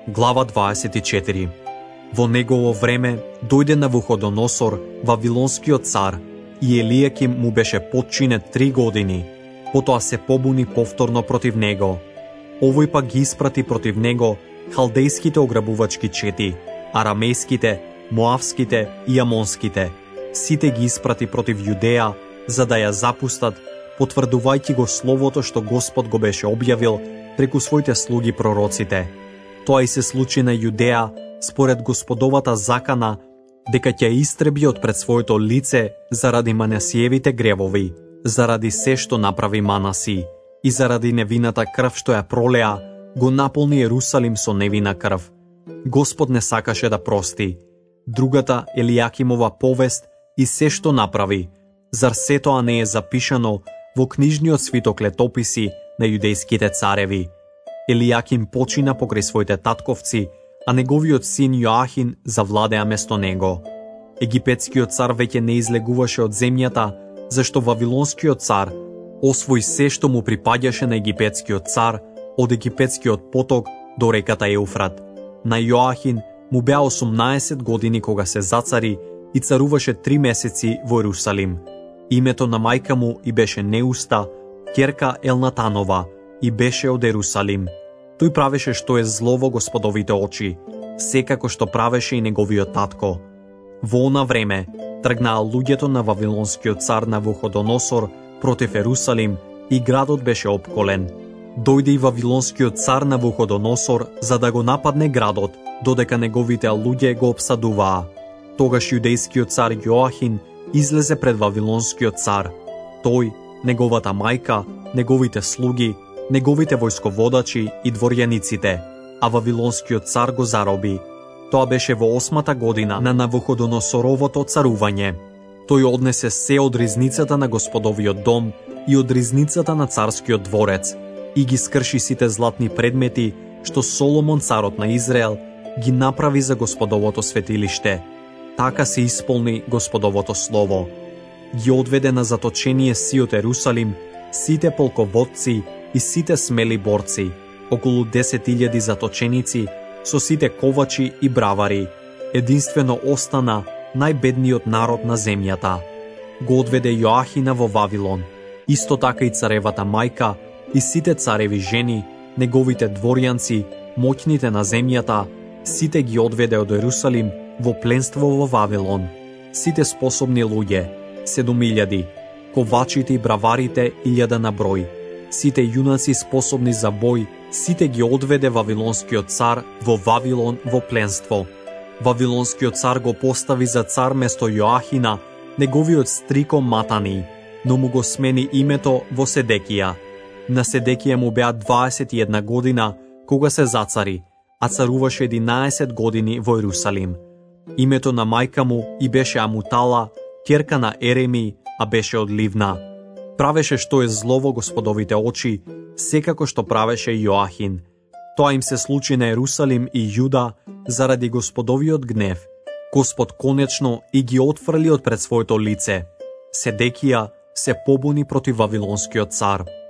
Глава 24. Во негово време дојде Навуходоносор, вавилонскиот цар, и Елијаким му беше подчинет 3 години. Потоа се побуни повторно против него. Овој пак ги испрати против него халдејските ограбувачки чети, арамејските, моавските и амонските. Сите ги испрати против Јудеја, за да ја запустат, потврдувајќи го словото што Господ го беше објавил преку своите слуги пророците. Тоа и се случи на Јудеја според Господовата закана, дека ќе истреби од пред своето лице заради Манасиевите гревови, заради се што направи Манаси и заради невината крв што ја пролеа, го наполни Јерусалим со невина крв. Господ не сакаше да прости. Другата Елијакимова повест и се што направи, зар се тоа не е запишано во книжниот свиток летописи на јудејските цареви? Елијаким почина покрај своите татковци, а неговиот син Јоахин завладеа место него. Египетскиот цар веќе не излегуваше од земјата, зашто вавилонскиот цар освои се што му припаѓаше на египетскиот цар од египетскиот поток до реката Еуфрат. На Јоахин му беа 18 години кога се зацари и царуваше 3 месеци во Јерусалим. Името на мајка му и беше Неуста, ќерка Елнатанова, и беше од Јерусалим. Тој правеше што е зло во Господовите очи, секако што правеше и неговиот татко. Во она време тргнаа луѓето на вавилонскиот цар Навуходоносор против Јерусалим и градот беше опколен. Дојде и вавилонскиот цар Навуходоносор за да го нападне градот, додека неговите луѓе го обсадуваа. Тогаш јудејскиот цар Јоахин излезе пред вавилонскиот цар. Тој, неговата мајка, неговите слуги, неговите војсководачи и дворјаниците, а вавилонскиот цар го зароби. Тоа беше во 8-та година на Навуходоносоровото царување. Тој однесе се од ризницата на Господовиот дом и од ризницата на царскиот дворец и ги скрши сите златни предмети што Соломон, царот на Израел, ги направи за Господовото светилиште. Така се исполни Господовото слово. Ги одведе на заточение сиот Јерусалим, сите полководци и сите смели борци, околу 10.000 заточеници, со сите ковачи и бравари. Единствено остана најбедниот народ на земјата. Го одведе Јоахина во Вавилон, исто така и царевата мајка, и сите цареви жени, неговите дворјанци, моќните на земјата, сите ги одведе од Јерусалим во пленство во Вавилон. Сите способни луѓе, 7.000, ковачите и браварите 1.000 на број. Сите јунаци способни за бој, сите ги одведе вавилонскиот цар во Вавилон во пленство. Вавилонскиот цар го постави за цар место Јоахина, неговиот стрико Матани, но му го смени името во Седекија. На Седекија му беа 21 година кога се зацари, а царуваше 11 години во Јерусалим. Името на мајка му и беше Амутала, ќерка на Ереми, а беше од Ливна. Правеше што е зло во Господовите очи, секако што правеше Јоахин. Тоа им се случи на Јерусалим и Јуда заради Господовиот гнев. Господ конечно и ги отфрли од пред своето лице. Седекија се побуни против вавилонскиот цар.